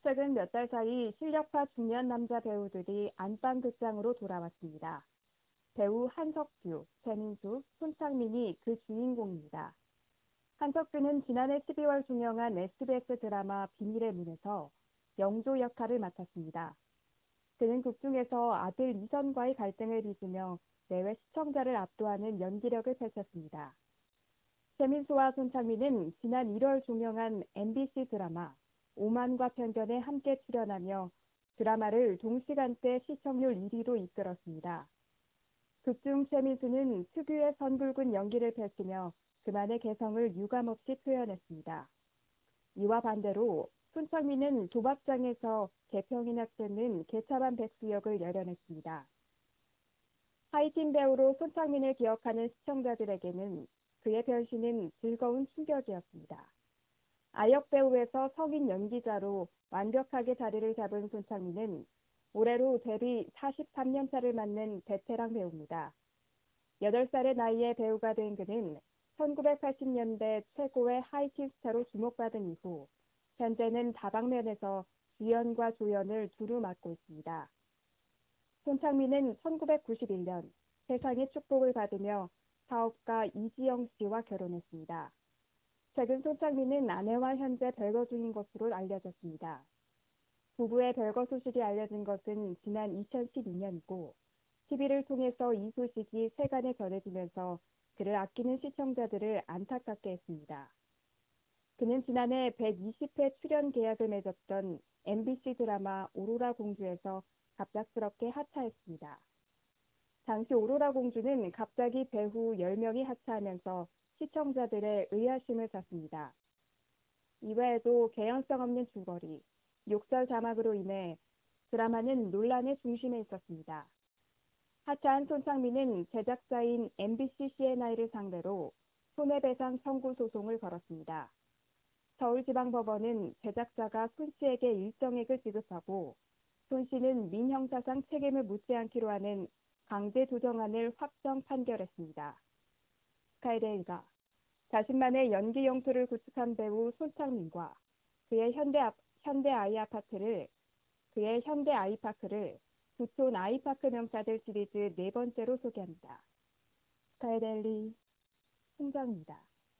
최근 몇 달 사이 실력파 중년 남자 배우들이 안방극장으로 돌아왔습니다. 배우 한석규, 최민수, 손창민이 그 주인공입니다. 한석규는 지난해 12월 종영한 SBS 드라마 비밀의 문에서 영조 역할을 맡았습니다. 그는 극 중에서 아들 이선과의 갈등을 빚으며 내외 시청자를 압도하는 연기력을 펼쳤습니다. 최민수와 손창민은 지난 1월 종영한 MBC 드라마 오만과 편견에 함께 출연하며 드라마를 동시간대 시청률 1위로 이끌었습니다. 극중 최민수는 특유의 선붉은 연기를 펼치며 그만의 개성을 유감없이 표현했습니다. 이와 반대로 손창민은 도박장에서 개평이 낙되는 개차반 백수 역을 열연했습니다. 하이틴 배우로 손창민을 기억하는 시청자들에게는 그의 변신은 즐거운 충격이었습니다. 아역 배우에서 성인 연기자로 완벽하게 자리를 잡은 손창민은 올해로 데뷔 43년 차를 맞는 베테랑 배우입니다. 8살의 나이에 배우가 된 그는 1980년대 최고의 하이틴 스타로 주목받은 이후 현재는 다방면에서 주연과 조연을 두루 맡고 있습니다. 손창민은 1991년 세상의 축복을 받으며 사업가 이지영 씨와 결혼했습니다. 최근 손창민은 아내와 현재 별거 중인 것으로 알려졌습니다. 부부의 별거 소식이 알려진 것은 지난 2012년이고 TV를 통해서 이 소식이 세간에 전해지면서 그를 아끼는 시청자들을 안타깝게 했습니다. 그는 지난해 120회 출연 계약을 맺었던 MBC 드라마 오로라 공주에서 갑작스럽게 하차했습니다. 당시 오로라 공주는 갑자기 배우 10명이 하차하면서 시청자들의 의아심을 샀습니다. 이외에도 개연성 없는 줄거리, 욕설 자막으로 인해 드라마는 논란의 중심에 있었습니다. 하차한 손창민은 제작사인 MBC CNI를 상대로 손해배상 청구 소송을 걸었습니다. 서울지방법원은 제작사가 손 씨에게 일정액을 지급하고 손 씨는 민형사상 책임을 묻지 않기로 하는 강제 조정안을 확정 판결했습니다. 스카이데일가 자신만의 연기 영토를 구축한 배우 손창민과 그의 현대 아이파크를 부촌 아이파크 명사들 시리즈 네 번째로 소개합니다. 스카이데일리 홍정입니다.